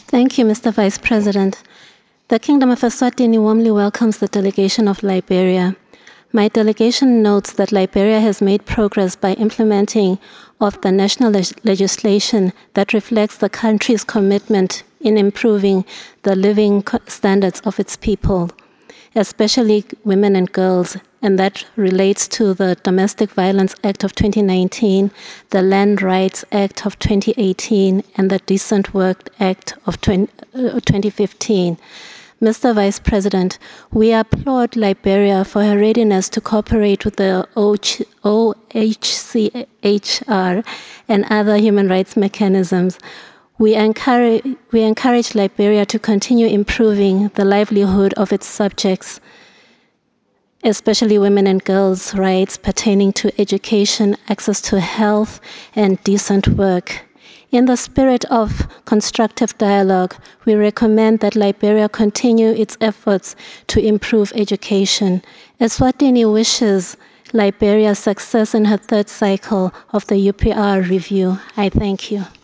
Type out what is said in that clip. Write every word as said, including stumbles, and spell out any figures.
Thank you, Mister Vice President. The Kingdom of Eswatini warmly welcomes the delegation of Liberia. My delegation notes that Liberia has made progress by implementing of the national leg legislation that reflects the country's commitment in improving the living standards of its people, especially women and girls, and that relates to the Domestic Violence Act of twenty nineteen, the Land Rights Act of twenty eighteen, and the Decent Work Act of twenty fifteen. Mister Vice President, we applaud Liberia for her readiness to cooperate with the O H C H R and other human rights mechanisms. We encourage, we encourage Liberia to continue improving the livelihood of its subjects, especially women and girls' rights pertaining to education, access to health, and decent work. In the spirit of constructive dialogue, we recommend that Liberia continue its efforts to improve education. Eswatini wishes Liberia success in her third cycle of the U P R review. I thank you.